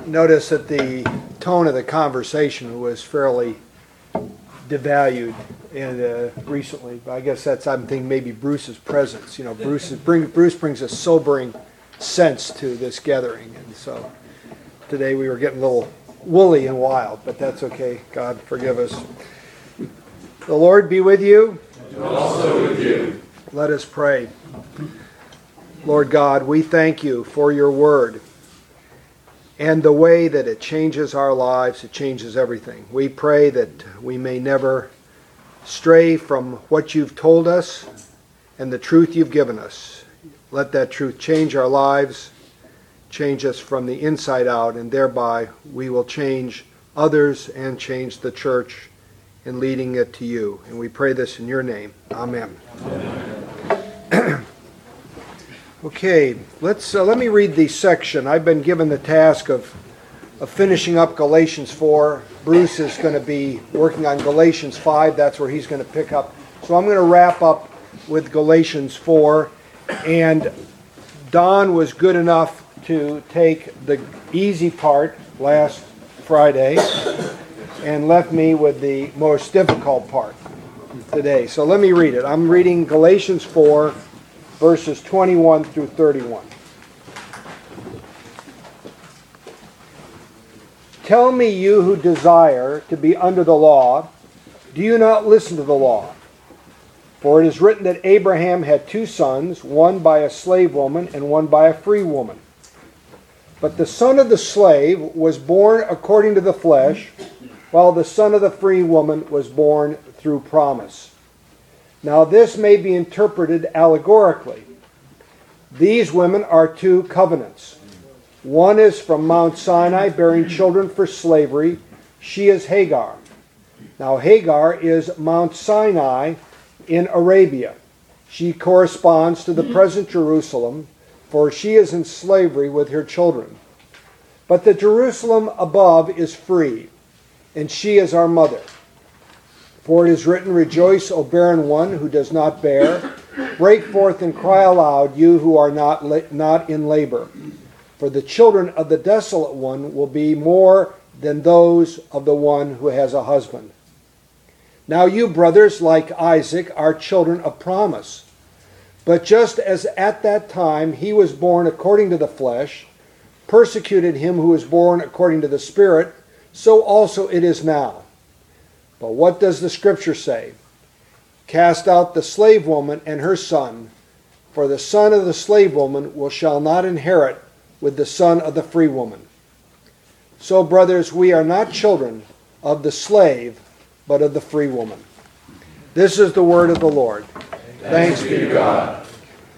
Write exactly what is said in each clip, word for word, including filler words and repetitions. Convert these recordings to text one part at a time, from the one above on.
Notice that the tone of the conversation was fairly devalued and uh, recently. I guess that's, I'm thinking maybe Bruce's presence. You know, Bruce, is, bring, Bruce brings a sobering sense to this gathering. And so today we were getting a little woolly and wild, but that's okay. God forgive us. The Lord be with you. And also with you. Let us pray. Lord God, we thank you for your word and the way that it changes our lives. It changes everything. We pray that we may never stray from what you've told us and the truth you've given us. Let that truth change our lives, change us from the inside out, and thereby we will change others and change the church in leading it to you. And we pray this in your name. Amen. Amen. Okay, let's uh, let me read the section. I've been given the task of of finishing up Galatians four. Bruce is going to be working on Galatians five. That's where he's going to pick up. So I'm going to wrap up with Galatians four. And Don was good enough to take the easy part last Friday and left me with the most difficult part today. So let me read it. I'm reading Galatians four, verses twenty-one through thirty-one. Tell me, you who desire to be under the law, do you not listen to the law? For it is written that Abraham had two sons, one by a slave woman and one by a free woman. But the son of the slave was born according to the flesh, while the son of the free woman was born through promise. Now this may be interpreted allegorically. These women are two covenants. One is from Mount Sinai, bearing children for slavery. She is Hagar. Now Hagar is Mount Sinai in Arabia. She corresponds to the present Jerusalem, for she is in slavery with her children. But the Jerusalem above is free, and she is our mother. For it is written, Rejoice, O barren one who does not bear. Break forth and cry aloud, you who are not la- not in labor. For the children of the desolate one will be more than those of the one who has a husband. Now you, brothers, like Isaac, are children of promise. But just as at that time he was born according to the flesh, persecuted him who was born according to the Spirit, so also it is now. But what does the Scripture say? Cast out the slave woman and her son, for the son of the slave woman will shall not inherit with the son of the free woman. So, brothers, we are not children of the slave, but of the free woman. This is the word of the Lord. Thanks, Thanks be to God.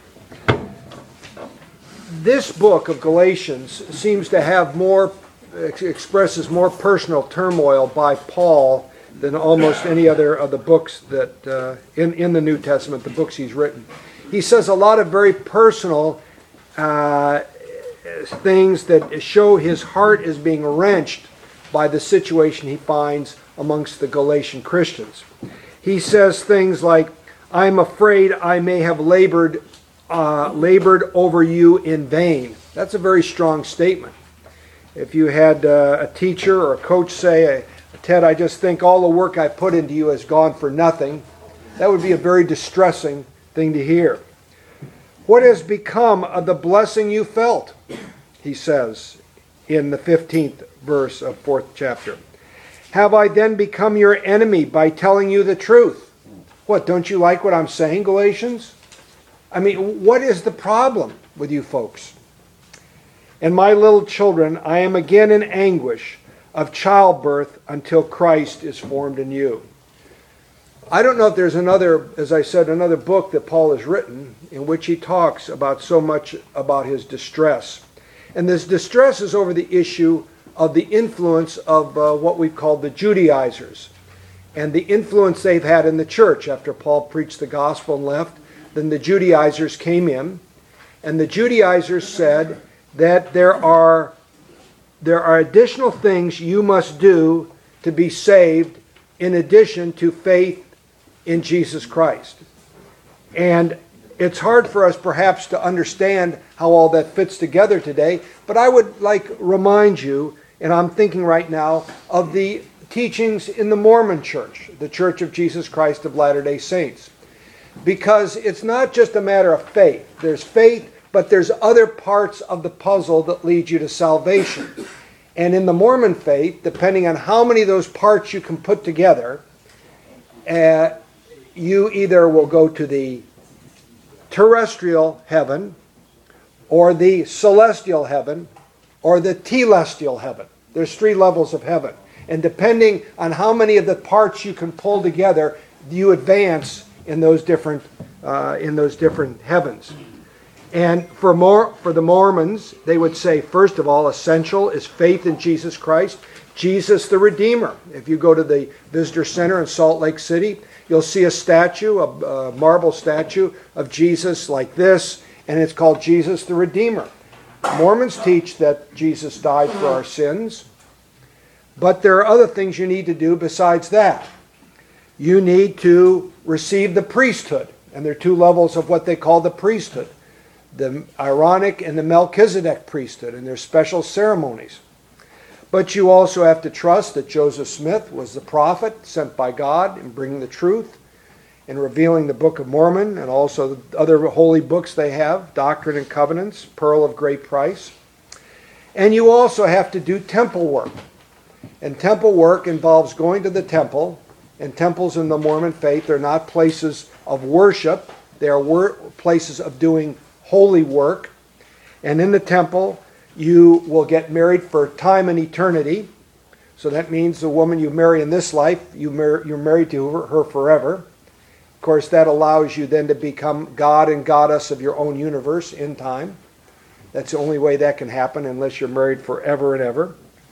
This book of Galatians seems to have more, expresses more personal turmoil by Paul than almost any other of the books that uh, in, in the New Testament, the books he's written. He says a lot of very personal uh, things that show his heart is being wrenched by the situation he finds amongst the Galatian Christians. He says things like, I'm afraid I may have labored uh, labored over you in vain. That's a very strong statement. If you had uh, a teacher or a coach say, Ted, I just think all the work I put into you has gone for nothing, that would be a very distressing thing to hear. What has become of the blessing you felt? He says in the fifteenth verse of fourth chapter. Have I then become your enemy by telling you the truth? What, don't you like what I'm saying, Galatians? I mean, what is the problem with you folks? And my little children, I am again in anguish of childbirth until Christ is formed in you. I don't know if there's another, as I said, another book that Paul has written in which he talks about so much about his distress. And this distress is over the issue of the influence of uh, what we've called the Judaizers and the influence they've had in the church. After Paul preached the gospel and left, then the Judaizers came in, and the Judaizers said that there are there are additional things you must do to be saved in addition to faith in Jesus Christ. And it's hard for us perhaps to understand how all that fits together today, but I would like remind you, and I'm thinking right now, of the teachings in the Mormon Church, the Church of Jesus Christ of Latter-day Saints. Because it's not just a matter of faith. There's faith, but there's other parts of the puzzle that lead you to salvation. And in the Mormon faith, depending on how many of those parts you can put together, uh, you either will go to the terrestrial heaven, or the celestial heaven, or the telestial heaven. There's three levels of heaven. And depending on how many of the parts you can pull together, you advance in those different uh, in those different heavens. And for more for the Mormons, they would say, first of all, essential is faith in Jesus Christ, Jesus the Redeemer. If you go to the Visitor Center in Salt Lake City, you'll see a statue, a, a marble statue of Jesus like this, and it's called Jesus the Redeemer. Mormons teach that Jesus died for our sins, but there are other things you need to do besides that. You need to receive the priesthood, and there are two levels of what they call the priesthood, the Aaronic and the Melchizedek priesthood, and there's special ceremonies. But you also have to trust that Joseph Smith was the prophet sent by God in bringing the truth and revealing the Book of Mormon and also the other holy books they have, Doctrine and Covenants, Pearl of Great Price. And you also have to do temple work. And temple work involves going to the temple, and temples in the Mormon faith are not places of worship. They are wor- places of doing holy work. And in the temple, you will get married for time and eternity. So that means the woman you marry in this life, you mar- you're married to her, her forever. Of course, that allows you then to become God and goddess of your own universe in time. That's the only way that can happen unless you're married forever and ever.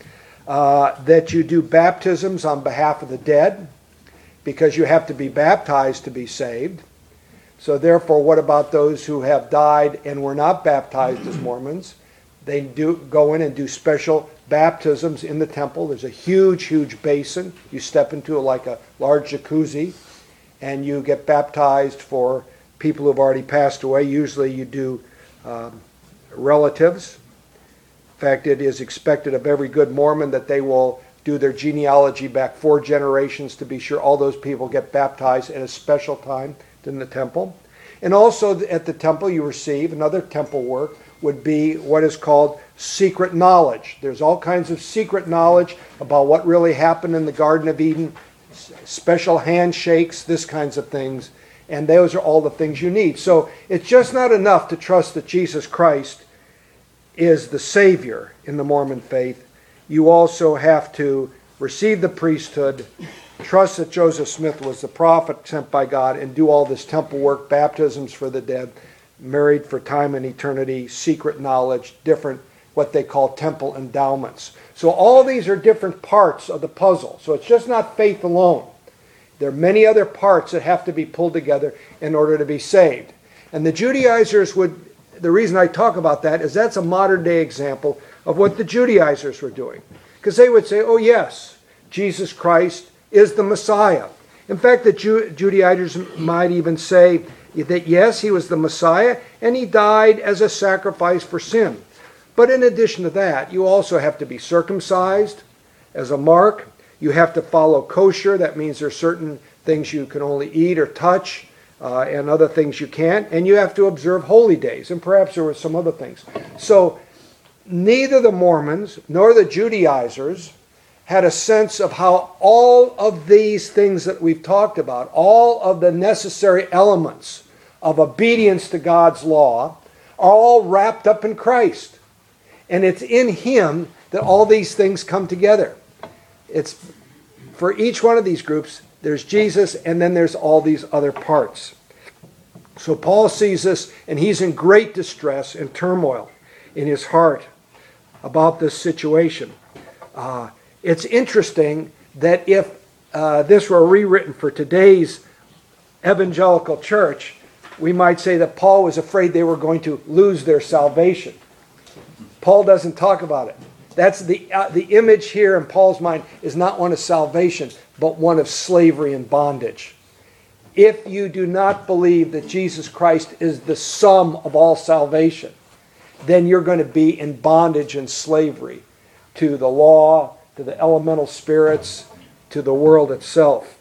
Uh, that you do baptisms on behalf of the dead, because you have to be baptized to be saved. So therefore, what about those who have died and were not baptized as Mormons? They do go in and do special baptisms in the temple. There's a huge, huge basin. You step into it like a large jacuzzi, and you get baptized for people who've already passed away. Usually you do um, relatives. In fact, it is expected of every good Mormon that they will do their genealogy back four generations to be sure all those people get baptized at a special time in the temple. And also at the temple you receive, another temple work would be what is called secret knowledge. There's all kinds of secret knowledge about what really happened in the Garden of Eden, special handshakes, this kinds of things. And those are all the things you need. So it's just not enough to trust that Jesus Christ is the Savior in the Mormon faith. You also have to receive the priesthood, trust that Joseph Smith was the prophet sent by God, and do all this temple work, baptisms for the dead, married for time and eternity, secret knowledge, different what they call temple endowments. So all these are different parts of the puzzle. So it's just not faith alone. There are many other parts that have to be pulled together in order to be saved. And the Judaizers would, the reason I talk about that is that's a modern day example of what the Judaizers were doing. Because they would say, oh yes, Jesus Christ is the Messiah. In fact, the Ju- Judaizers might even say that yes, he was the Messiah, and he died as a sacrifice for sin. But in addition to that, you also have to be circumcised as a mark. You have to follow kosher. That means there are certain things you can only eat or touch, uh, and other things you can't. And you have to observe holy days. And perhaps there were some other things. So neither the Mormons nor the Judaizers had a sense of how all of these things that we've talked about, all of the necessary elements of obedience to God's law, are all wrapped up in Christ. And it's in Him that all these things come together. It's for each one of these groups, there's Jesus, and then there's all these other parts. So Paul sees this, and he's in great distress and turmoil in his heart about this situation. Uh, it's interesting that if uh, this were rewritten for today's evangelical church, we might say that Paul was afraid they were going to lose their salvation. Paul doesn't talk about it. That's the uh, the image here in Paul's mind is not one of salvation, but one of slavery and bondage. if you do not believe that Jesus Christ is the sum of all salvation, then you're going to be in bondage and slavery to the law, to the elemental spirits, to the world itself.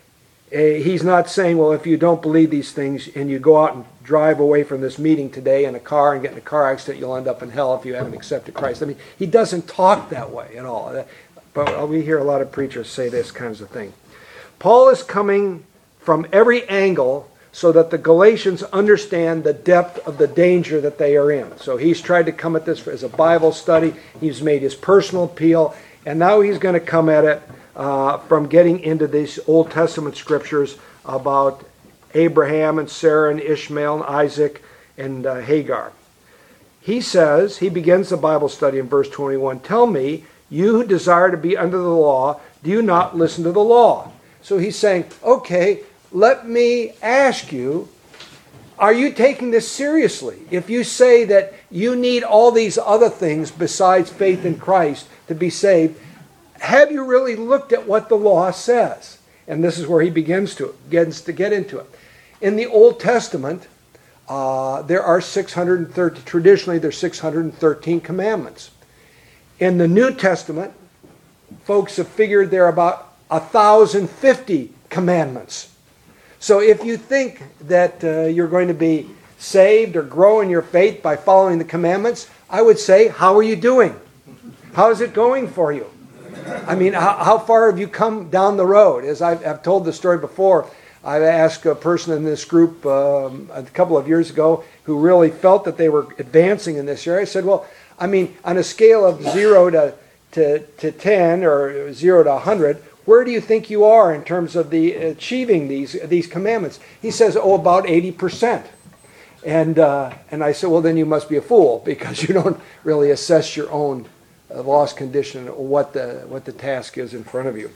He's not saying, well, if you don't believe these things and you go out and drive away from this meeting today in a car and get in a car accident, you'll end up in hell if you haven't accepted Christ. I mean, he doesn't talk that way at all. But we hear a lot of preachers say this kinds of thing. Paul is coming from every angle so that the Galatians understand the depth of the danger that they are in. So he's tried to come at this as a Bible study. He's made his personal appeal. And now he's going to come at it uh, from getting into these Old Testament scriptures about Abraham and Sarah and Ishmael and Isaac and uh, Hagar. He says, he begins the Bible study in verse twenty-one, "Tell me, you who desire to be under the law, do you not listen to the law?" So he's saying, okay, let me ask you, are you taking this seriously? If you say that you need all these other things besides faith in Christ to be saved, have you really looked at what the law says? And this is where he begins to, begins to get into it. In the Old Testament, uh, there are six hundred thirty, traditionally there's six hundred thirteen commandments. In the New Testament, folks have figured there are about one thousand fifty commandments. So if you think that uh, you're going to be saved or grow in your faith by following the commandments, I would say, how are you doing? How's it going for you? I mean, how, how far have you come down the road? As I've, I've told the story before, I asked a person in this group um, a couple of years ago who really felt that they were advancing in this area. I said, well, I mean, on a scale of zero to, to, to ten or zero to one hundred, where do you think you are in terms of the achieving these these commandments? He says, oh, about eighty percent. And uh, and I said, well, then you must be a fool because you don't really assess your own uh, lost condition or what the, what the task is in front of you.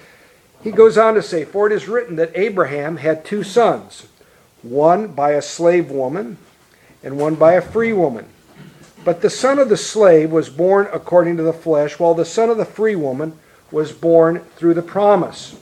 He goes on to say, for it is written that Abraham had two sons, one by a slave woman and one by a free woman. But the son of the slave was born according to the flesh, while the son of the free woman was born through the promise.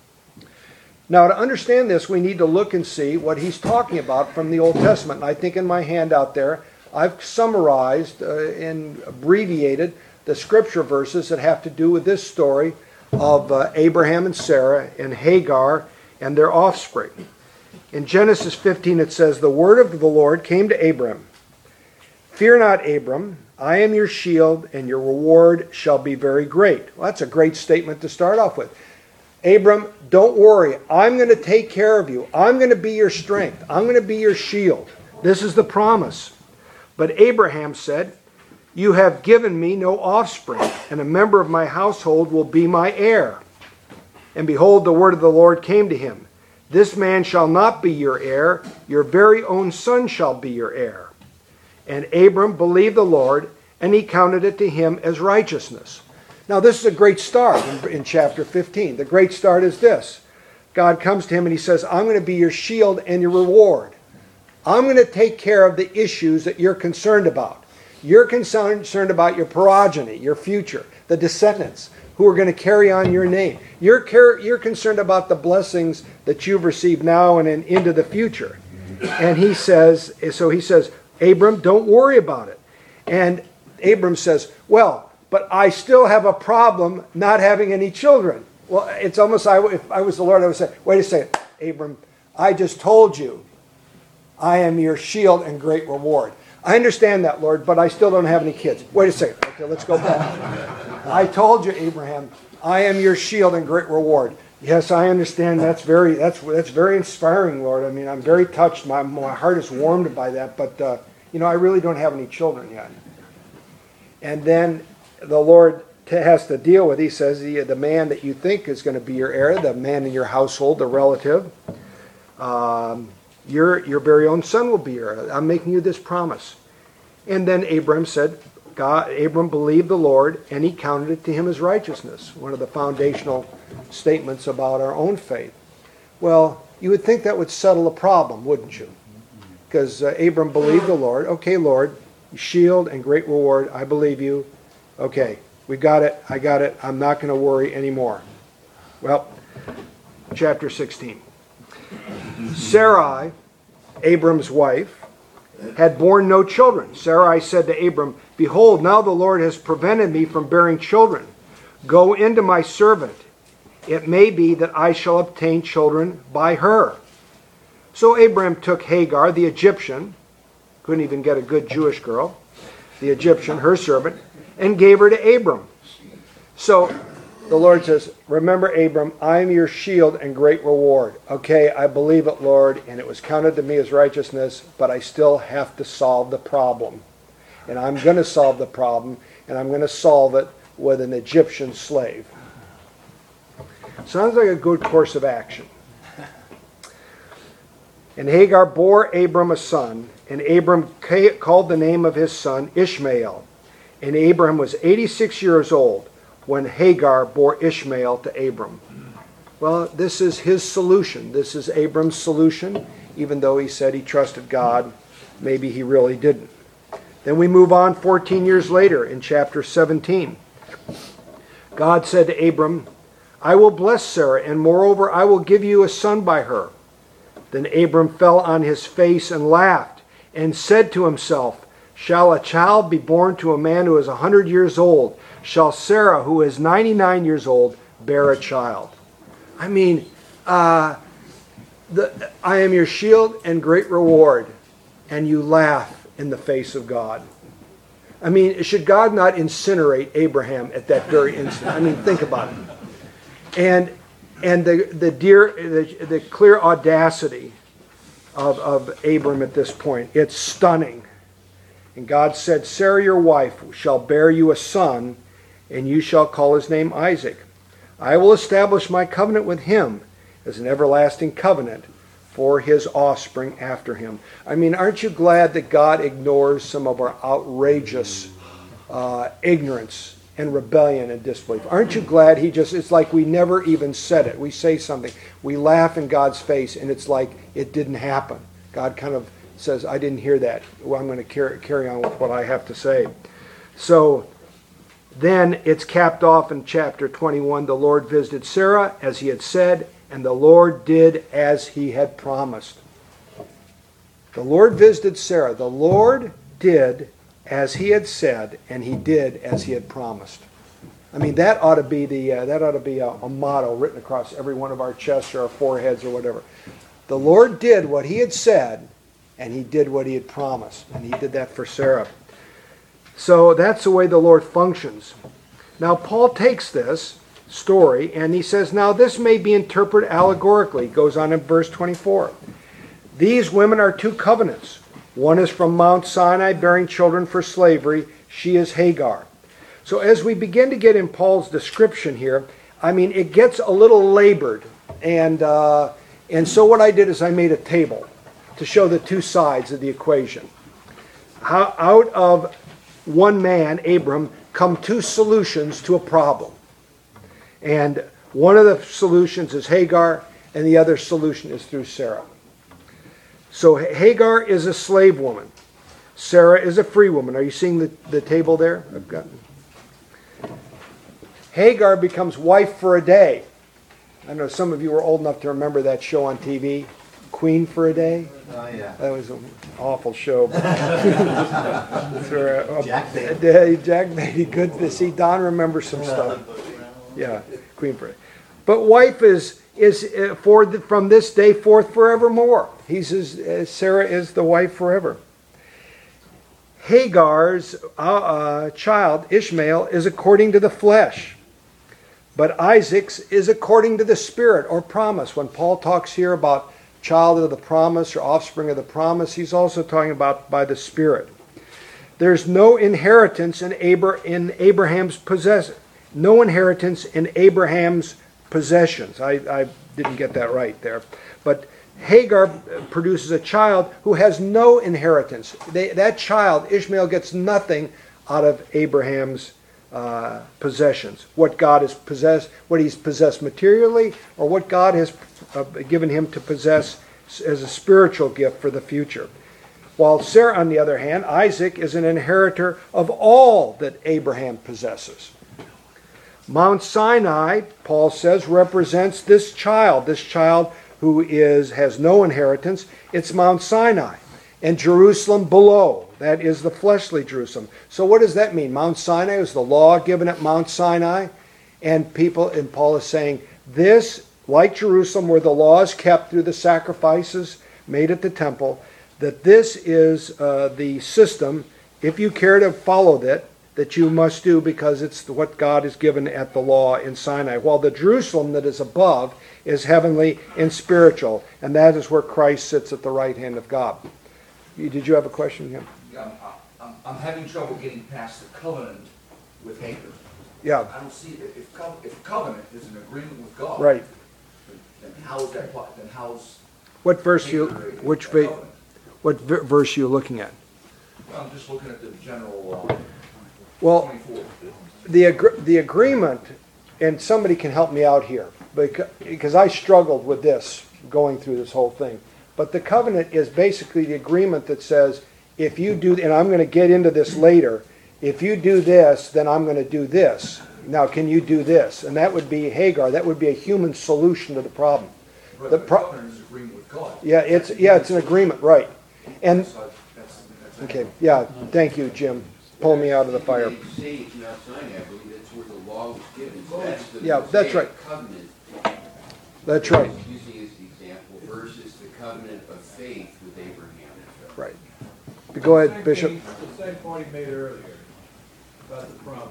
Now, to understand this, we need to look and see what he's talking about from the Old Testament. And I think in my handout there, I've summarized uh, and abbreviated the scripture verses that have to do with this story of uh, Abraham and Sarah and Hagar and their offspring. In Genesis fifteen it says, the word of the Lord came to Abram. Fear not, Abram, I am your shield, and your reward shall be very great. Well, that's a great statement to start off with. Abram, don't worry. I'm going to take care of you. I'm going to be your strength. I'm going to be your shield. This is the promise. But Abraham said, you have given me no offspring, and a member of my household will be my heir. And behold, the word of the Lord came to him. This man shall not be your heir. Your very own son shall be your heir. And Abram believed the Lord, and he counted it to him as righteousness. Now this is a great start in, in chapter fifteen. The great start is this. God comes to him and he says, I'm going to be your shield and your reward. I'm going to take care of the issues that you're concerned about. You're concerned about your progeny, your future, the descendants who are going to carry on your name. You're, care, you're concerned about the blessings that you've received now and in, into the future. And he says, so he says, Abram, don't worry about it. And Abram says, well, but I still have a problem not having any children. Well, it's almost, if I was the Lord, I would say, wait a second, Abram, I just told you I am your shield and great reward. I understand that, Lord, but I still don't have any kids. Wait a second. Okay, let's go back. I told you, Abraham, I am your shield and great reward. Yes, I understand. That's very that's that's very inspiring, Lord. I mean, I'm very touched. My my heart is warmed by that. But uh, you know, I really don't have any children yet. And then the Lord has to deal with. He says, the, the man that you think is going to be your heir, the man in your household, the relative, um, your your very own son will be your heir. I'm making you this promise. And then Abram said, God, Abram believed the Lord, and he counted it to him as righteousness. One of the foundational statements about our own faith. Well, you would think that would settle the problem, wouldn't you? Because uh, Abram believed the Lord. Okay, Lord, shield and great reward, I believe you. Okay, we got it, I got it, I'm not going to worry anymore. Well, chapter sixteen. Sarai, Abram's wife, had borne no children. Sarai said to Abram, "Behold, now the Lord has prevented me from bearing children. Go into my servant. It may be that I shall obtain children by her." So Abram took Hagar, the Egyptian, couldn't even get a good Jewish girl, the Egyptian, her servant, and gave her to Abram. So the Lord says, "Remember, Abram, I am your shield and great reward." Okay, I believe it, Lord, and it was counted to me as righteousness, but I still have to solve the problem. And I'm going to solve the problem, and I'm going to solve it with an Egyptian slave. Sounds like a good course of action. And Hagar bore Abram a son, and Abram called the name of his son Ishmael. And Abram was eighty-six years old when Hagar bore Ishmael to Abram. Well, this is his solution. This is Abram's solution, even though he said he trusted God. Maybe he really didn't. Then we move on fourteen years later in chapter seventeen. God said to Abram, "I will bless Sarah, and moreover I will give you a son by her." Then Abram fell on his face and laughed, and said to himself, "Shall a child be born to a man who is a hundred years old? Shall Sarah, who is ninety-nine years old, bear a child?" I mean, uh, the, I am your shield and great reward, and you laugh in the face of God. I mean, should God not incinerate Abraham at that very instant? I mean, think about it. And and the the dear the, the clear audacity of, of Abram at this point, it's stunning. And God said, "Sarah your wife shall bear you a son, and you shall call his name Isaac. I will establish my covenant with him as an everlasting covenant for his offspring after him." I mean, aren't you glad that God ignores some of our outrageous uh, ignorance and rebellion and disbelief? Aren't you glad he just, it's like we never even said it. We say something, we laugh in God's face, and it's like it didn't happen. God kind of says, "I didn't hear that. Well, I'm going to carry, carry on with what I have to say." So then it's capped off in chapter twenty-one. The Lord visited Sarah as he had said, and the Lord did as he had promised. The Lord visited Sarah. The Lord did as he had said, and he did as he had promised. I mean, that ought to be the uh, that ought to be a, a motto written across every one of our chests or our foreheads or whatever. The Lord did what he had said, and he did what he had promised, and he did that for Sarah. So that's the way the Lord functions. Now Paul takes this story and he says, now this may be interpreted allegorically. He goes on in verse twenty-four. These women are two covenants. One is from Mount Sinai, bearing children for slavery. She is Hagar. So as we begin to get in Paul's description here, I mean, it gets a little labored. And, uh, and so what I did is I made a table to show the two sides of the equation. How, out of one man, Abram, come two solutions to a problem. And one of the solutions is Hagar, and the other solution is through Sarah. So Hagar is a slave woman. Sarah is a free woman. Are you seeing the, the table there? I've got. Hagar becomes wife for a day. I know some of you are old enough to remember that show on T V, Queen for a Day. Oh, yeah. That was an awful show. so, uh, Jack Beatty. Uh, Jack Beatty. Good to see. Don remembers some stuff. Yeah, Queen for a Day. But wife is is uh, for the, from this day forth forevermore. He's his, uh, Sarah is the wife forever. Hagar's uh, uh, child, Ishmael, is according to the flesh. But Isaac's is according to the Spirit or promise. When Paul talks here about child of the promise or offspring of the promise, he's also talking about by the Spirit. There's no inheritance in, Abra- in Abraham's possession. No inheritance in Abraham's possessions. I, I didn't get that right there. But Hagar produces a child who has no inheritance. They, that child, Ishmael, gets nothing out of Abraham's uh, possessions. What God has possessed, what he's possessed materially, or what God has uh, given him to possess as a spiritual gift for the future. While Sarah, on the other hand, Isaac is an inheritor of all that Abraham possesses. Mount Sinai, Paul says, represents this child, this child who is has no inheritance, it's Mount Sinai. And Jerusalem below, that is the fleshly Jerusalem. So what does that mean? Mount Sinai was the law given at Mount Sinai. And people, and Paul is saying, this, like Jerusalem, where the law is kept through the sacrifices made at the temple, that this is uh, the system, if you care to follow that, that you must do because it's what God has given at the law in Sinai. While the Jerusalem that is above is heavenly and spiritual, and that is where Christ sits at the right hand of God. You, did you have a question, Jim? Yeah, I'm, I'm, I'm having trouble getting past the covenant with Hagar. Yeah. I don't see it. If, co- if covenant is an agreement with God, Right. then, then how is that? pl- Then how's What verse you? Hagar a- Which a va- covenant? what ver- verse are you looking at? Well, I'm just looking at the general uh, Well, twenty-four. the agr- the agreement, and somebody can help me out here because because I struggled with this going through this whole thing. But the covenant is basically the agreement that says, if you do, and I'm going to get into this later, if you do this, then I'm going to do this. Now, can you do this? And that would be Hagar. That would be a human solution to the problem. But The the pro- covenant is agreement with God. Yeah, it's yeah, it's an agreement, right? And So that's, that's okay, yeah, thank you, Jim. Pull me out of the fire. They say it's Mount Sinai, I believe that's where the law was given. So that's the Yeah, that's right. Mosaic covenant. That's right. Using as the example versus the covenant of faith with Abraham. Right. Go ahead, Same Bishop. thing- The same point he made earlier about the promise.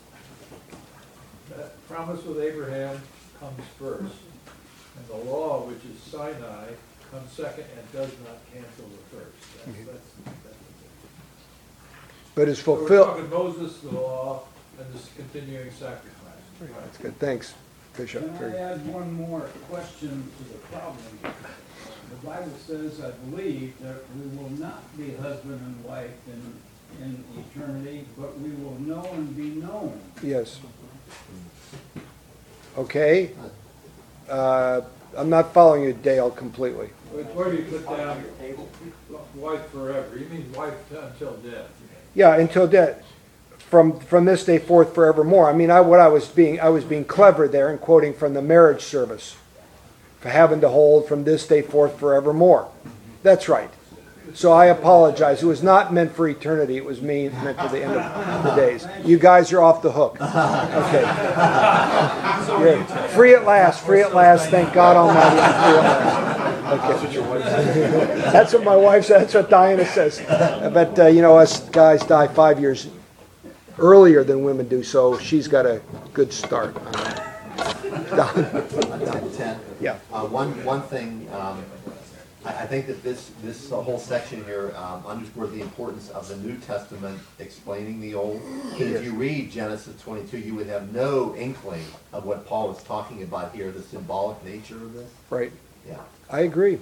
That promise with Abraham comes first, and the law, which is Sinai, comes second and does not cancel the first. That's, Mm-hmm. that's, that's But is So we're fulfilled. talking Moses, the law, and this continuing sacrifice. That's good. Thanks, Bishop. Can I Very- add one more question to the problem? The Bible says, I believe, that we will not be husband and wife in, in eternity, but we will know and be known. Yes. Okay. Uh, I'm not following you, Dale, completely. But where do you put down wife forever? You mean wife until death? Yeah, until death. From from this day forth forevermore. I mean, I what I was being I was being clever there and quoting from the marriage service. For having to hold from this day forth forevermore. That's right. So I apologize. It was not meant for eternity. It was me meant to the end of the days. You guys are off the hook. Okay. You're free at last. Free at last. Thank God Almighty. I'm free at last. Okay. That's what my wife says. That's what Diana says. But uh, you know, us guys die five years earlier than women do, so she's got a good start on that. Ten. Yeah. Uh, one, one thing, um, I, I think that this, this uh, whole section here, um, underscores the importance of the New Testament explaining the Old. Because if you read Genesis twenty-two, you would have no inkling of what Paul was talking about here, the symbolic nature of this. Right. Yeah, I agree.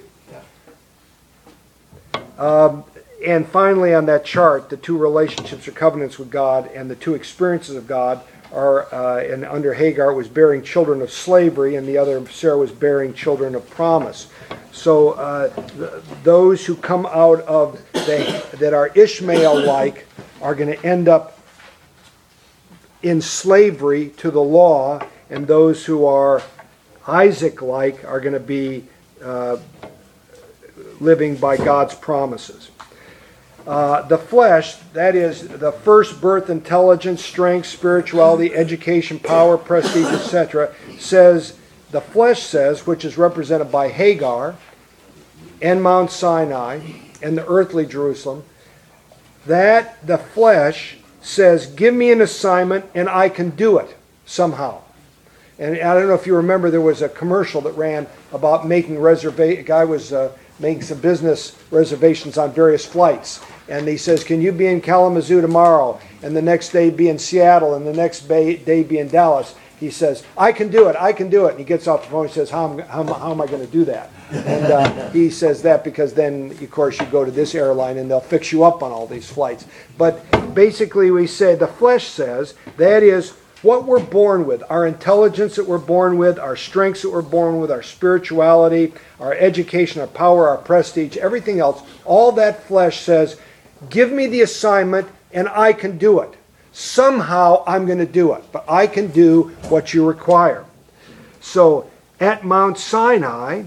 yeah. Um, and finally, on that chart, the two relationships or covenants with God and the two experiences of God are, uh, and under Hagar it was bearing children of slavery, and the other Sarah was bearing children of promise. So uh, th- those who come out of the, that are Ishmael-like are going to end up in slavery to the law, and those who are Isaac-like are going to be uh, living by God's promises. Uh, the flesh, that is the first birth intelligence, strength, spirituality, education, power, prestige, et cetera, says, the flesh says, which is represented by Hagar and Mount Sinai and the earthly Jerusalem, that the flesh says, give me an assignment and I can do it somehow. And I don't know if you remember, there was a commercial that ran about making reservation. A guy was uh, making some business reservations on various flights. And he says, can you be in Kalamazoo tomorrow? And the next day be in Seattle, and the next day be in Dallas. He says, I can do it, I can do it. And he gets off the phone and says, how am, how, how am I going to do that? And uh, he says that because then, of course, you go to this airline and they'll fix you up on all these flights. But basically we say the flesh says, that is what we're born with, our intelligence that we're born with, our strengths that we're born with, our spirituality, our education, our power, our prestige, everything else, all that flesh says, give me the assignment and I can do it. Somehow I'm going to do it, but I can do what you require. So at Mount Sinai,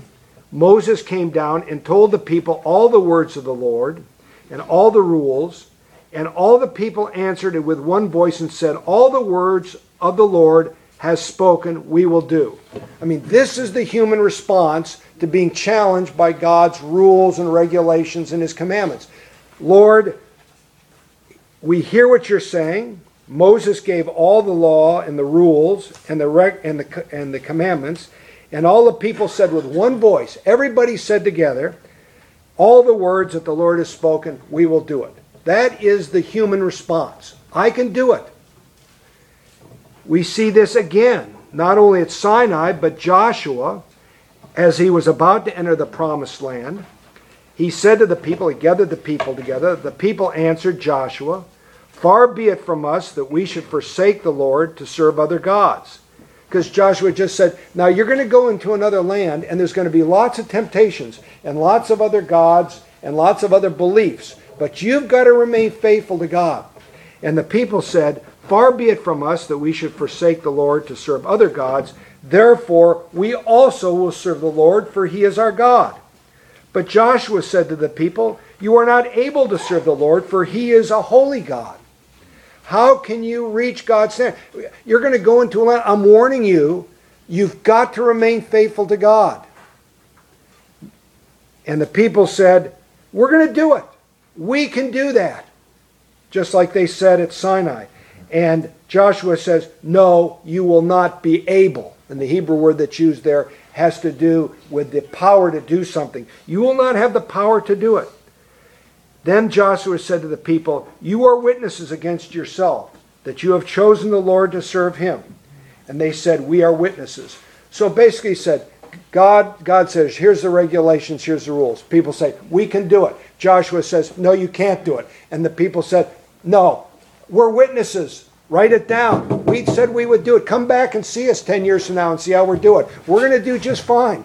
Moses came down and told the people all the words of the Lord and all the rules, and all the people answered it with one voice and said, all the words of the Lord has spoken, we will do. I mean, this is the human response to being challenged by God's rules and regulations and his commandments. Lord, we hear what you're saying. Moses gave all the law and the rules and the rec- and the and the commandments, and all the people said with one voice, everybody said together, all the words that the Lord has spoken, we will do it. That is the human response. I can do it. We see this again, not only at Sinai, but Joshua, as he was about to enter the promised land. He said to the people, he gathered the people together. The people answered Joshua, far be it from us that we should forsake the Lord to serve other gods. Because Joshua just said, now you're going to go into another land and there's going to be lots of temptations and lots of other gods and lots of other beliefs. But you've got to remain faithful to God. And the people said, far be it from us that we should forsake the Lord to serve other gods. Therefore, we also will serve the Lord, for he is our God. But Joshua said to the people, you are not able to serve the Lord, for he is a holy God. How can you reach God's standard? You're going to go into a land. I'm warning you, you've got to remain faithful to God. And the people said, we're going to do it. We can do that. Just like they said at Sinai. And Joshua says, no, you will not be able. And the Hebrew word that's used there has to do with the power to do something. You will not have the power to do it. Then Joshua said to the people, you are witnesses against yourself, that you have chosen the Lord to serve him. And they said, we are witnesses. So basically he said, God, God says, here's the regulations, here's the rules. People say, we can do it. Joshua says, no, you can't do it. And the people said, no, we're witnesses. Write it down. We said we would do it. Come back and see us ten years from now and see how we're doing. We're going to do just fine.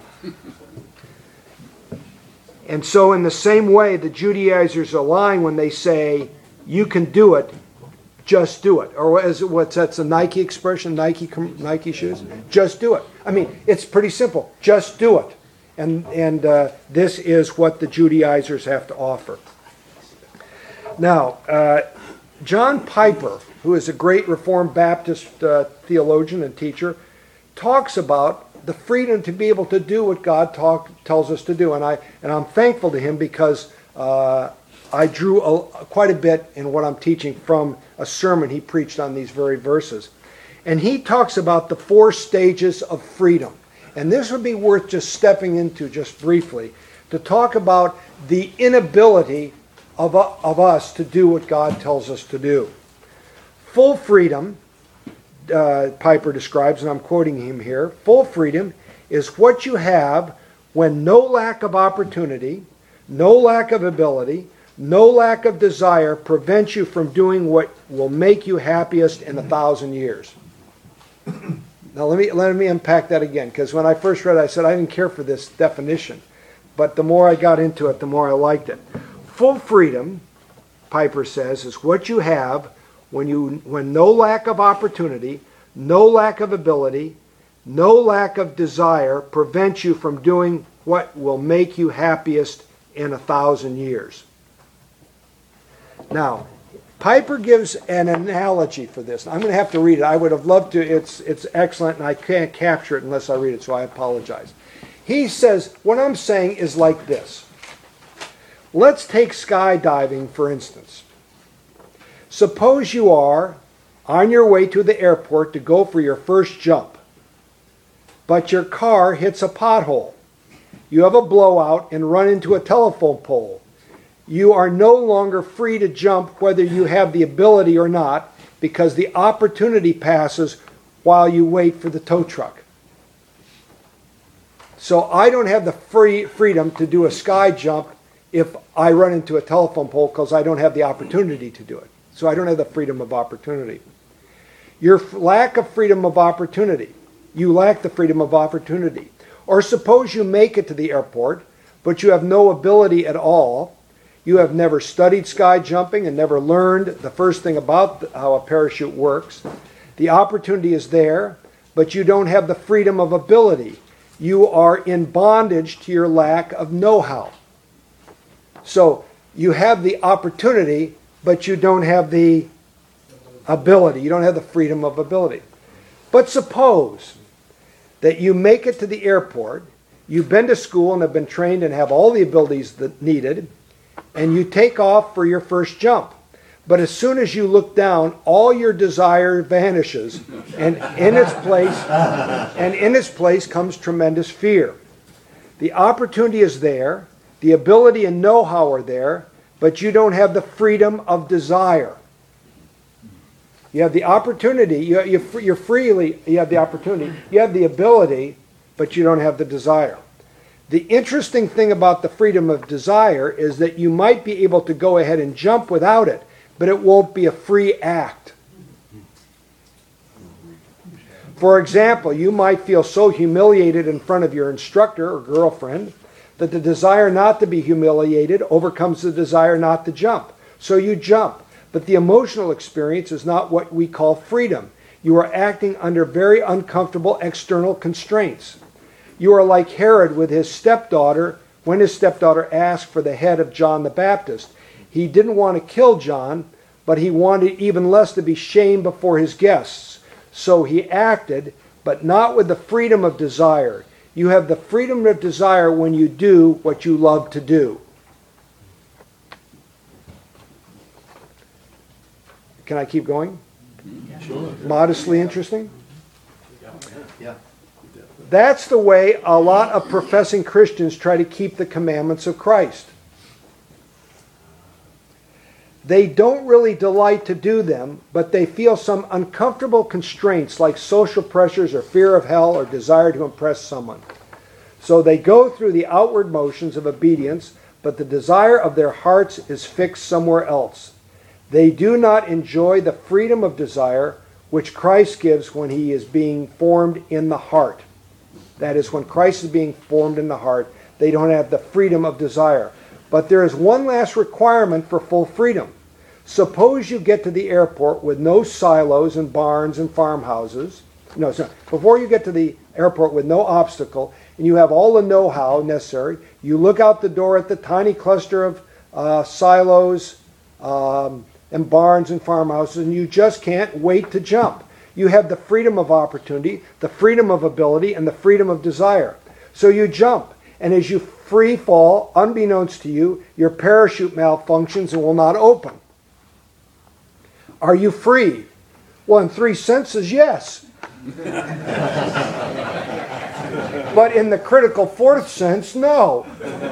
And so in the same way, the Judaizers are lying when they say, you can do it, just do it. Or is it, what's that's a Nike expression, Nike Nike shoes? Just do it. I mean, it's pretty simple. Just do it. And, and uh, this is what the Judaizers have to offer. Now, uh, John Piper, who is a great Reformed Baptist uh, theologian and teacher, talks about the freedom to be able to do what God talk, tells us to do. And, I, and I'm thankful to him because uh, I drew a, quite a bit in what I'm teaching from a sermon he preached on these very verses. And he talks about the four stages of freedom. And this would be worth just stepping into just briefly to talk about the inability of, of us to do what God tells us to do. Full freedom, uh, Piper describes, and I'm quoting him here, full freedom is what you have when no lack of opportunity, no lack of ability, no lack of desire prevents you from doing what will make you happiest in a thousand years. Now let me let me unpack that again, because when I first read it, I said I didn't care for this definition. But the more I got into it, the more I liked it. Full freedom, Piper says, is what you have when you when no lack of opportunity, no lack of ability, no lack of desire prevents you from doing what will make you happiest in a thousand years. Now, Piper gives an analogy for this. I'm going to have to read it. I would have loved to. It's, it's excellent, and I can't capture it unless I read it, so I apologize. He says, what I'm saying is like this. Let's take skydiving, for instance. Suppose you are on your way to the airport to go for your first jump, but your car hits a pothole. You have a blowout and run into a telephone pole. You are no longer free to jump whether you have the ability or not, because the opportunity passes while you wait for the tow truck. So I don't have the free freedom to do a sky jump if I run into a telephone pole because I don't have the opportunity to do it. So I don't have the freedom of opportunity. Your lack of freedom of opportunity. You lack the freedom of opportunity. Or suppose you make it to the airport, but you have no ability at all. You have never studied sky jumping and never learned the first thing about how a parachute works. The opportunity is there, but you don't have the freedom of ability. you are in bondage to your lack of know-how. So you have the opportunity, but you don't have the ability. You don't have the freedom of ability. But suppose that you make it to the airport, you've been to school and have been trained and have all the abilities that needed, and you take off for your first jump. But as soon as you look down, all your desire vanishes, and in its place, and in its place comes tremendous fear. The opportunity is there, the ability and know-how are there, but you don't have the freedom of desire. You have the opportunity, you, you, you're freely, you have the opportunity, you have the ability, but you don't have the desire. The interesting thing about the freedom of desire is that you might be able to go ahead and jump without it, but it won't be a free act. For example, you might feel so humiliated in front of your instructor or girlfriend that the desire not to be humiliated overcomes the desire not to jump. So you jump. But the emotional experience is not what we call freedom. You are acting under very uncomfortable external constraints. You are like Herod with his stepdaughter when his stepdaughter asked for the head of John the Baptist. He didn't want to kill John, but he wanted even less to be shamed before his guests. So he acted, but not with the freedom of desire. You have the freedom of desire when you do what you love to do. Can I keep going? Sure. Modestly interesting? Yeah. That's the way a lot of professing Christians try to keep the commandments of Christ. They don't really delight to do them, but they feel some uncomfortable constraints like social pressures or fear of hell or desire to impress someone. So they go through the outward motions of obedience, but the desire of their hearts is fixed somewhere else. They do not enjoy the freedom of desire which Christ gives when he is being formed in the heart. That is, when Christ is being formed in the heart, they don't have the freedom of desire. But there is one last requirement for full freedom. Suppose you get to the airport with no silos and barns and farmhouses. No, sorry. Before you get to the airport with no obstacle, and you have all the know-how necessary, you look out the door at the tiny cluster of uh, silos um, and barns and farmhouses, and you just can't wait to jump. You have the freedom of opportunity, the freedom of ability, and the freedom of desire. So you jump, and as you free fall, unbeknownst to you, your parachute malfunctions and will not open. Are you free? Well, in three senses, yes. But in the critical fourth sense, no.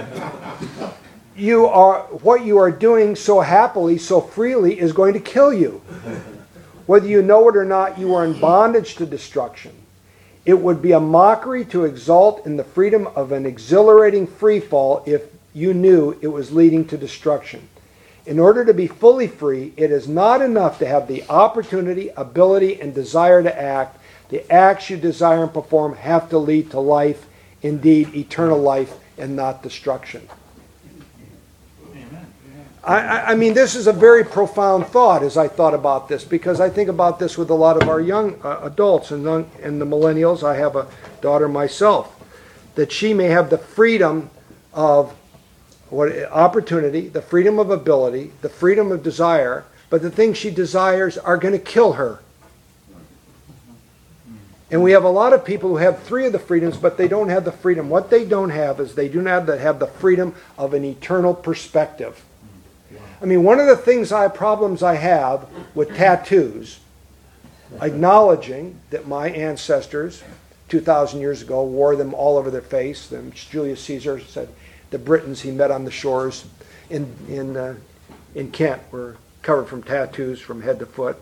You are, what you are doing so happily, so freely, is going to kill you. Whether you know it or not, you are in bondage to destruction. It would be a mockery to exult in the freedom of an exhilarating free fall if you knew it was leading to destruction. In order to be fully free, it is not enough to have the opportunity, ability, and desire to act. The acts you desire and perform have to lead to life, indeed eternal life, and not destruction. I, I mean, this is a very profound thought as I thought about this, because I think about this with a lot of our young uh, adults and, young, and the millennials. I have a daughter myself, that she may have the freedom of what opportunity, the freedom of ability, the freedom of desire, but the things she desires are going to kill her. And we have a lot of people who have three of the freedoms, but they don't have the freedom. What they don't have is they do not have the freedom of an eternal perspective. I mean, one of the things I problems I have with tattoos, acknowledging that my ancestors two thousand years ago wore them all over their face. And Julius Caesar said the Britons he met on the shores in in uh, in Kent were covered from tattoos from head to foot.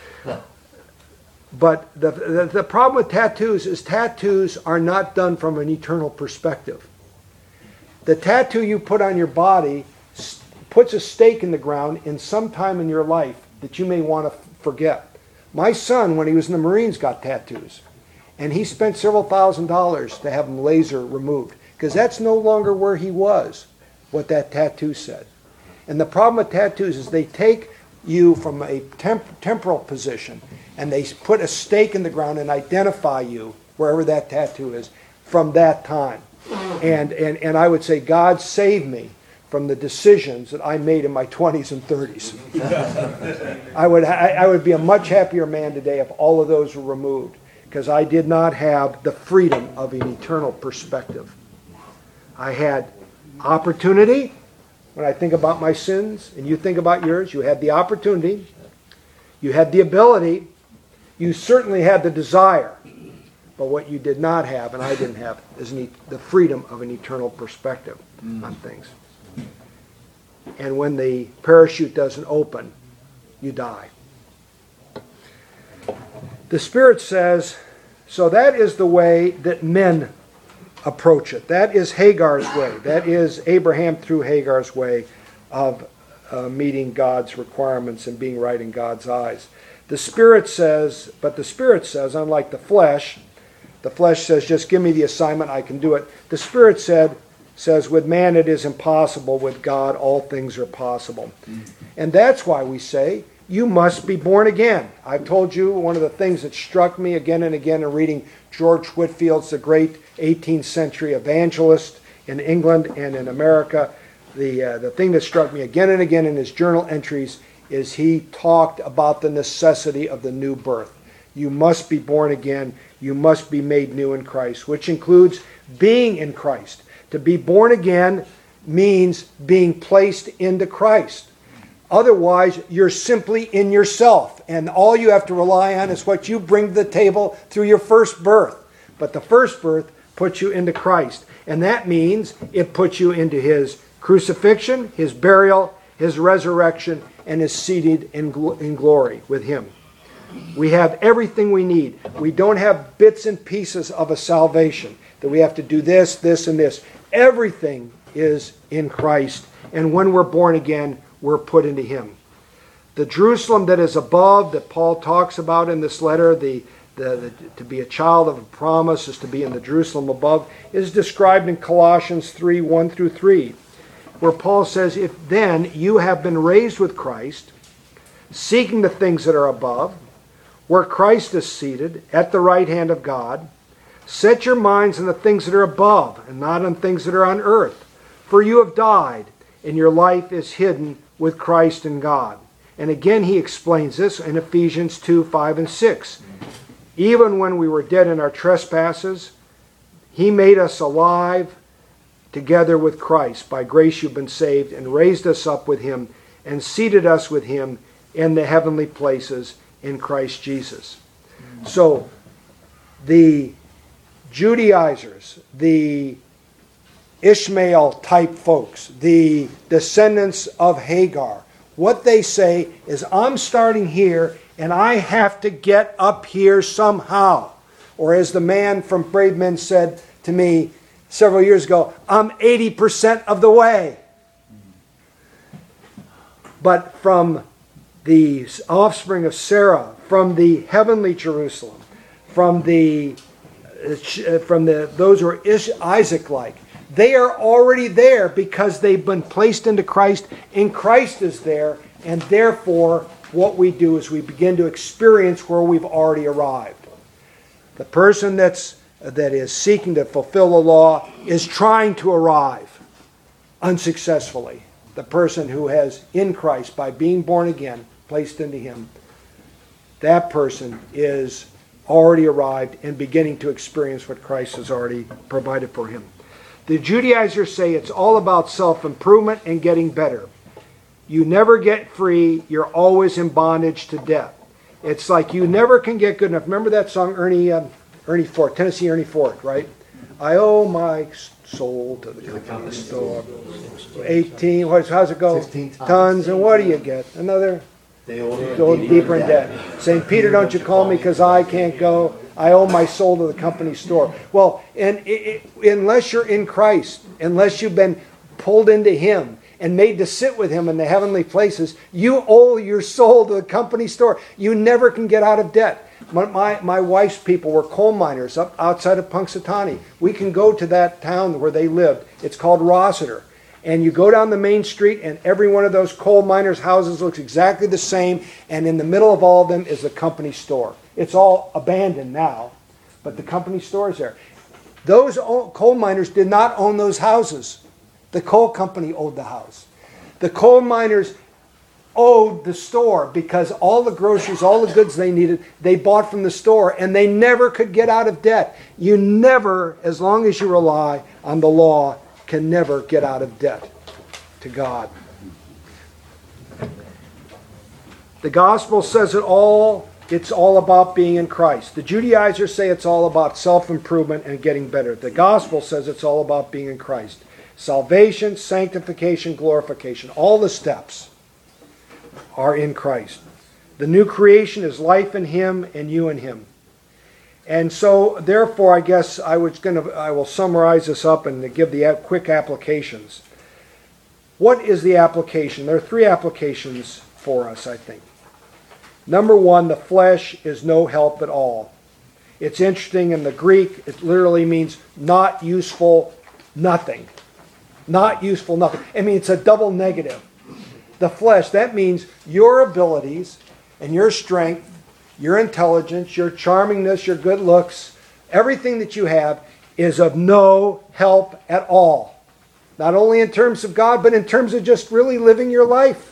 But the, the the problem with tattoos is tattoos are not done from an eternal perspective. The tattoo you put on your body puts a stake in the ground in some time in your life that you may want to forget. My son, when he was in the Marines, got tattoos. And he spent several thousand dollars to have them laser removed. Because that's no longer where he was, what that tattoo said. And the problem with tattoos is they take you from a temp- temporal position and they put a stake in the ground and identify you, wherever that tattoo is, from that time. And, and, and I would say, God saved me from the decisions that I made in my twenties and thirties. I would, I, I would be a much happier man today if all of those were removed, because I did not have the freedom of an eternal perspective. I had opportunity. When I think about my sins, and you think about yours, you had the opportunity, you had the ability, you certainly had the desire. But what you did not have, and I didn't have, is an, the freedom of an eternal perspective mm. on things. And when the parachute doesn't open, you die. The Spirit says, so that is the way that men approach it. That is Hagar's way. That is Abraham through Hagar's way of uh, meeting God's requirements and being right in God's eyes. The Spirit says, but the Spirit says, unlike the flesh, the flesh says, just give me the assignment, I can do it. The Spirit said, says, with man it is impossible, with God all things are possible. Mm-hmm. And that's why we say, you must be born again. I've told you one of the things that struck me again and again in reading George Whitfield's the great eighteenth century evangelist in England and in America. The, uh, the thing that struck me again and again in his journal entries is he talked about the necessity of the new birth. You must be born again. You must be made new in Christ, which includes being in Christ. To be born again means being placed into Christ. Otherwise, you're simply in yourself, and all you have to rely on is what you bring to the table through your first birth. But the first birth puts you into Christ, and that means it puts you into His crucifixion, His burial, His resurrection, and is seated in, gl- in glory with Him. We have everything we need. We don't have bits and pieces of a salvation, that we have to do this, this, and this. Everything is in Christ, and when we're born again, we're put into Him. The Jerusalem that is above, that Paul talks about in this letter, the, the, the to be a child of a promise is to be in the Jerusalem above, is described in Colossians three, one through three, where Paul says, if then you have been raised with Christ, seeking the things that are above, where Christ is seated at the right hand of God, set your minds on the things that are above and not on things that are on earth. For you have died, and your life is hidden with Christ in God. And again he explains this in Ephesians two, five, and six. Even when we were dead in our trespasses, He made us alive together with Christ. By grace you've been saved, and raised us up with Him, and seated us with Him in the heavenly places in Christ Jesus. So, the Judaizers, the Ishmael type folks, the descendants of Hagar, what they say is, I'm starting here and I have to get up here somehow. Or as the man from Brave Men said to me several years ago, I'm eighty percent of the way. But from the offspring of Sarah, from the heavenly Jerusalem, from the from the those who are Isaac-like, they are already there because they've been placed into Christ, and Christ is there, and therefore what we do is we begin to experience where we've already arrived. The person that's that is seeking to fulfill the law is trying to arrive unsuccessfully. The person who has in Christ, by being born again, placed into Him, that person is already arrived and beginning to experience what Christ has already provided for him. The Judaizers say it's all about self-improvement and getting better. You never get free. You're always in bondage to death. It's like you never can get good enough. Remember that song, Ernie uh, Ernie Ford, Tennessee Ernie Ford, right? I owe my soul to the company store. eighteen, what, how's it go? fifteen tons. Tons, and what do you get? Another They owe go deeper in debt. Saint Peter, don't you call me because I can't go. I owe my soul to the company store. Well, and it, it, unless you're in Christ, unless you've been pulled into Him and made to sit with Him in the heavenly places, you owe your soul to the company store. You never can get out of debt. My, my, my wife's people were coal miners up outside of Punxsutawney. We can go to that town where they lived. It's called Rossiter. And you go down the main street, and every one of those coal miners' houses looks exactly the same. And in the middle of all of them is the company store. It's all abandoned now, but the company store is there. Those o- coal miners did not own those houses. The coal company owed the house. The coal miners owed the store because all the groceries, all the goods they needed, they bought from the store, and they never could get out of debt. You never, as long as you rely on the law, can never get out of debt to God. The gospel says it all. It's all about being in Christ. The Judaizers say it's all about self-improvement and getting better. The gospel says it's all about being in Christ. Salvation, sanctification, glorification. All the steps are in Christ. The new creation is life in Him and you in Him. And so, therefore, I guess I was going to, I will summarize this up and give the quick applications. What is the application? There are three applications for us, I think. Number one, the flesh is no help at all. It's interesting in the Greek, it literally means not useful, nothing. Not useful, nothing. I mean, it's a double negative. The flesh, that means your abilities and your strength, your intelligence, your charmingness, your good looks, everything that you have is of no help at all. Not only in terms of God, but in terms of just really living your life.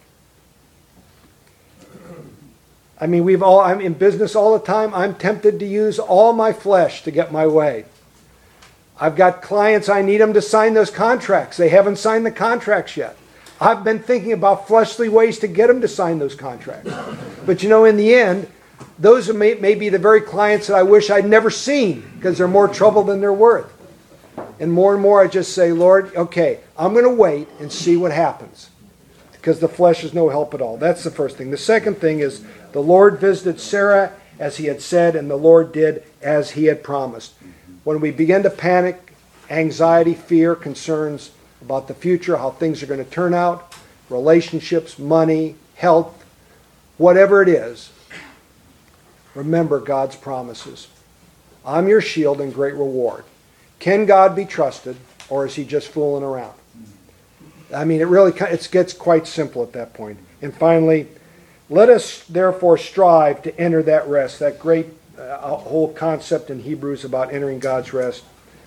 I mean, we've all, I'm in business all the time. I'm tempted to use all my flesh to get my way. I've got clients, I need them to sign those contracts. They haven't signed the contracts yet. I've been thinking about fleshly ways to get them to sign those contracts. But you know, in the end, those may, may be the very clients that I wish I'd never seen because they're more trouble than they're worth. And more and more I just say, Lord, okay, I'm going to wait and see what happens. Because the flesh is no help at all. That's the first thing. The second thing is the Lord visited Sarah as He had said, and the Lord did as He had promised. When we begin to panic, anxiety, fear, concerns about the future, how things are going to turn out, relationships, money, health, whatever it is, remember God's promises. I'm your shield and great reward. Can God be trusted, or is He just fooling around? I mean, it really it gets quite simple at that point. And finally, let us therefore strive to enter that rest, that great uh, whole concept in Hebrews about entering God's rest.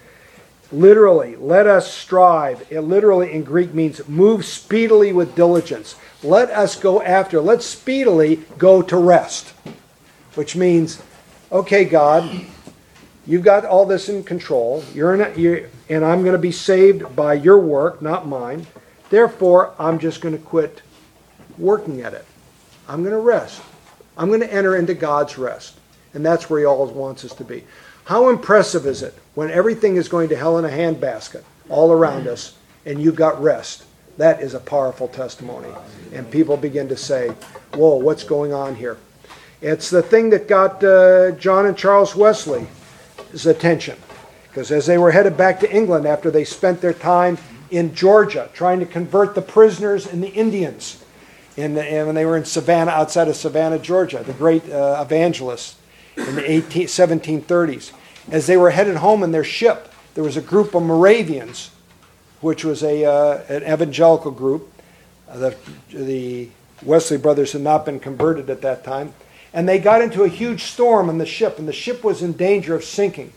Literally, let us strive. It literally in Greek means move speedily with diligence. Let us go after. Let's speedily go to rest. Which means, okay, God, you've got all this in control. You're in a, you're, and I'm going to be saved by your work, not mine. Therefore, I'm just going to quit working at it. I'm going to rest. I'm going to enter into God's rest. And that's where He always wants us to be. How impressive is it when everything is going to hell in a handbasket all around us and you've got rest? That is a powerful testimony. And people begin to say, whoa, what's going on here? It's the thing that got uh, John and Charles Wesley's attention. Because as they were headed back to England after they spent their time in Georgia trying to convert the prisoners and the Indians, in the, and when they were in Savannah, outside of Savannah, Georgia, the great uh, evangelists in the seventeen thirties. As they were headed home in their ship, there was a group of Moravians, which was a uh, an evangelical group. Uh, the, the Wesley brothers had not been converted at that time. And they got into a huge storm on the ship, and the ship was in danger of sinking.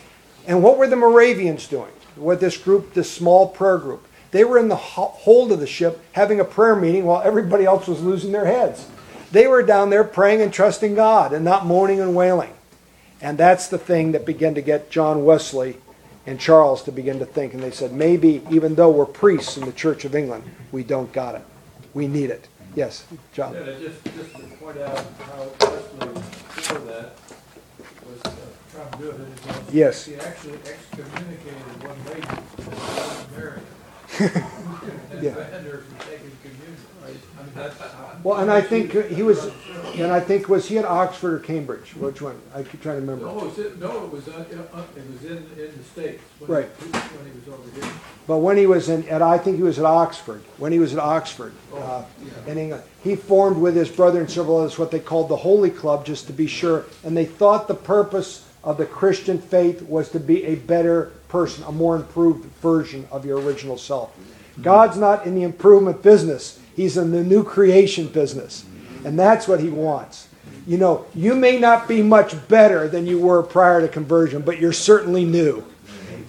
And what were the Moravians doing? What this group, this small prayer group? They were in the hold of the ship having a prayer meeting while everybody else was losing their heads. They were down there praying and trusting God and not moaning and wailing. And that's the thing that began to get John Wesley and Charles to begin to think. And they said, maybe even though we're priests in the Church of England, we don't got it. We need it. Yes, John. Yeah, just, just to point out how Wesley, before that, was uh, trying to do it in his own. Yes. He actually excommunicated one lady that was married. And Yeah. banned her from taking communion. Right? I mean, that's how- Well, and I think he was, and I think, was he at Oxford or Cambridge? Which one? I keep trying to remember. No, it was, in- no, it was, uh, uh, it was in, in the States. when he- Right. When he was over here. But when he was in, and I think he was at Oxford, when he was at Oxford, uh, in England, he formed with his brother and several others what they called the Holy Club, just to be sure. And they thought the purpose of the Christian faith was to be a better person, a more improved version of your original self. God's not in the improvement business. He's in the new creation business. And that's what He wants. You know, you may not be much better than you were prior to conversion, but you're certainly new.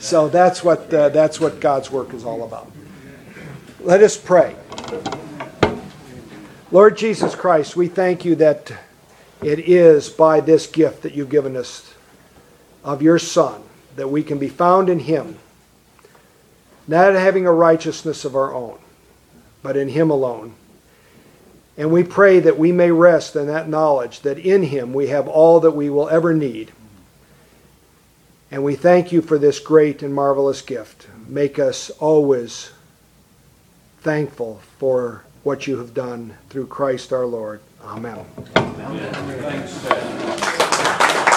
So that's what uh, that's what God's work is all about. Let us pray. Lord Jesus Christ, we thank you that it is by this gift that you've given us of your Son that we can be found in him, not having a righteousness of our own, but in him alone. And we pray that we may rest in that knowledge that in him we have all that we will ever need. And we thank you for this great and marvelous gift. Make us always thankful for what you have done through Christ our Lord. Amen. Thanks, Ted.